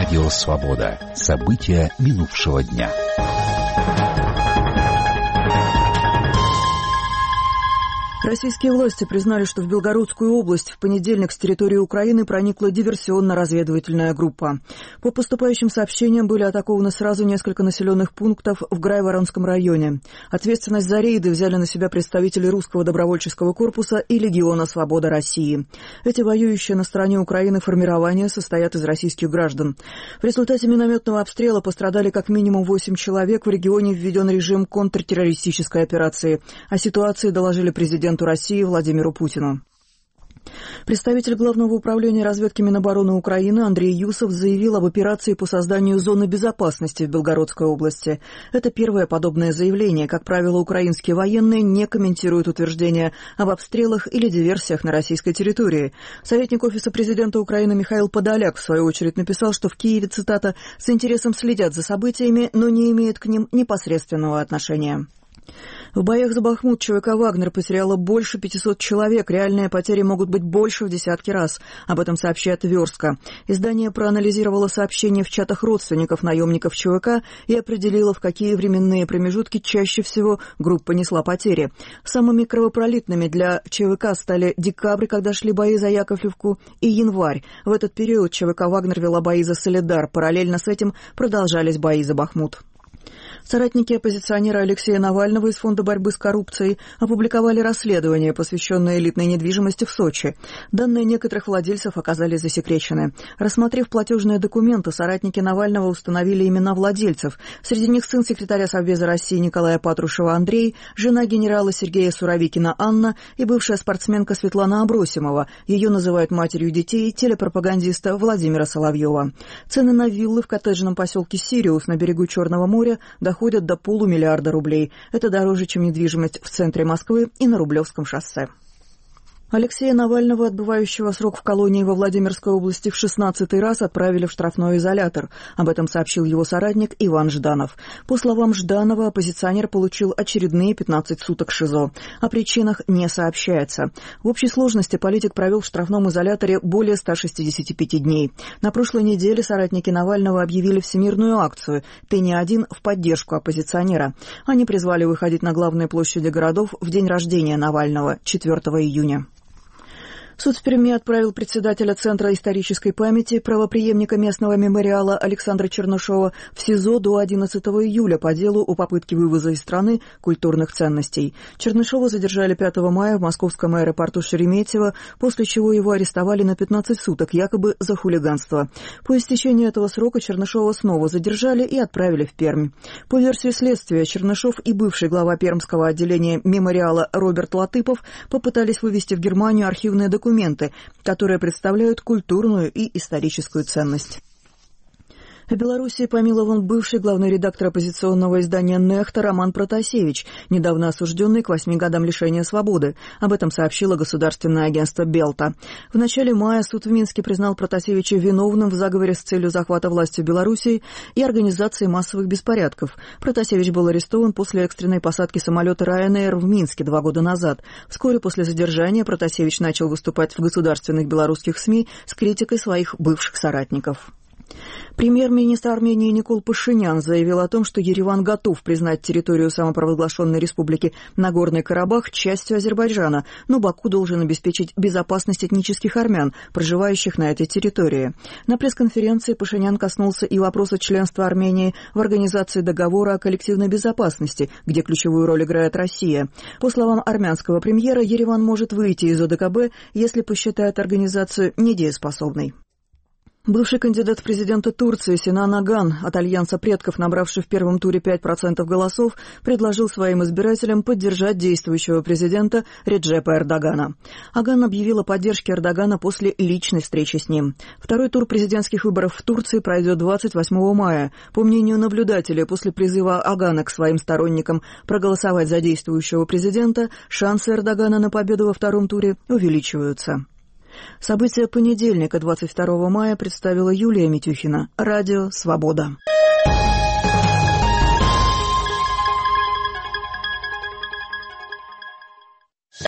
Радио «Свобода». События минувшего дня. Российские власти признали, что в Белгородскую область в понедельник с территории Украины проникла диверсионно-разведывательная группа. По поступающим сообщениям были атакованы сразу несколько населенных пунктов в Грайворонском районе. Ответственность за рейды взяли на себя представители Русского добровольческого корпуса и Легиона «Свобода России». Эти воюющие на стороне Украины формирования состоят из российских граждан. В результате минометного обстрела пострадали как минимум 8 человек. В регионе введен режим контртеррористической операции. О ситуации доложили президенту России Владимиру Путину. Представитель Главного управления разведки Минобороны Украины Андрей Юсов заявил об операции по созданию зоны безопасности в Белгородской области. Это первое подобное заявление. Как правило, украинские военные не комментируют утверждения об обстрелах или диверсиях на российской территории. Советник Офиса президента Украины Михаил Подоляк, в свою очередь, написал, что в Киеве, цитата, «с интересом следят за событиями, но не имеют к ним непосредственного отношения». В боях за Бахмут ЧВК «Вагнер» потеряло больше 500 человек. Реальные потери могут быть больше в десятки раз. Об этом сообщает Верстка. Издание проанализировало сообщения в чатах родственников наемников ЧВК и определило, в какие временные промежутки чаще всего группа несла потери. Самыми кровопролитными для ЧВК стали декабрь, когда шли бои за Яковлевку, и январь. В этот период ЧВК «Вагнер» вела бои за Солидар. Параллельно с этим продолжались бои за Бахмут. Соратники оппозиционера Алексея Навального из Фонда борьбы с коррупцией опубликовали расследование, посвященное элитной недвижимости в Сочи. Данные некоторых владельцев оказались засекречены. Рассмотрев платежные документы, соратники Навального установили имена владельцев. Среди них сын секретаря Совбеза России Николая Патрушева Андрей, жена генерала Сергея Суровикина Анна и бывшая спортсменка Светлана Абросимова. Ее называют матерью детей телепропагандиста Владимира Соловьева. Цены на виллы в коттеджном поселке Сириус на берегу Черного моря доходят до $500 миллиона рублей. Это дороже, чем недвижимость в центре Москвы и на Рублевском шоссе. Алексея Навального, отбывающего срок в колонии во Владимирской области, в 16-й раз отправили в штрафной изолятор. Об этом сообщил его соратник Иван Жданов. По словам Жданова, оппозиционер получил очередные 15 суток ШИЗО. О причинах не сообщается. В общей сложности политик провел в штрафном изоляторе более 165 дней. На прошлой неделе соратники Навального объявили всемирную акцию «Ты не один» в поддержку оппозиционера. Они призвали выходить на главные площади городов в день рождения Навального, 4 июня. Суд в Перми отправил председателя Центра исторической памяти, правопреемника местного мемориала Александра Чернышова в СИЗО до 11 июля по делу о попытке вывоза из страны культурных ценностей. Чернышова задержали 5 мая в московском аэропорту Шереметьево, после чего его арестовали на 15 суток, якобы за хулиганство. По истечении этого срока Чернышова снова задержали и отправили в Пермь. По версии следствия, Чернышов и бывший глава пермского отделения мемориала Роберт Латыпов попытались вывезти в Германию архивные документы, которые представляют культурную и историческую ценность. В Белоруссии помилован бывший главный редактор оппозиционного издания «Нехта» Роман Протасевич, недавно осужденный к 8 годам лишения свободы. Об этом сообщило государственное агентство «Белта». В начале мая суд в Минске признал Протасевича виновным в заговоре с целью захвата власти в Белоруссии и организации массовых беспорядков. Протасевич был арестован после экстренной посадки самолета Ryanair в Минске 2 года назад. Вскоре после задержания Протасевич начал выступать в государственных белорусских СМИ с критикой своих бывших соратников. Премьер-министр Армении Никол Пашинян заявил о том, что Ереван готов признать территорию самопровозглашенной республики Нагорный Карабах частью Азербайджана, но Баку должен обеспечить безопасность этнических армян, проживающих на этой территории. На пресс-конференции Пашинян коснулся и вопроса членства Армении в Организации договора о коллективной безопасности, где ключевую роль играет Россия. По словам армянского премьера, Ереван может выйти из ОДКБ, если посчитает организацию недееспособной. Бывший кандидат в президенты Турции Синан Аган, от Альянса предков, набравший в первом туре 5% голосов, предложил своим избирателям поддержать действующего президента Реджепа Эрдогана. Аган объявил о поддержке Эрдогана после личной встречи с ним. Второй тур президентских выборов в Турции пройдет 28 мая. По мнению наблюдателей, после призыва Агана к своим сторонникам проголосовать за действующего президента, шансы Эрдогана на победу во втором туре увеличиваются. События понедельника, 22 мая, представила Юлия Митюхина. Радио «Свобода».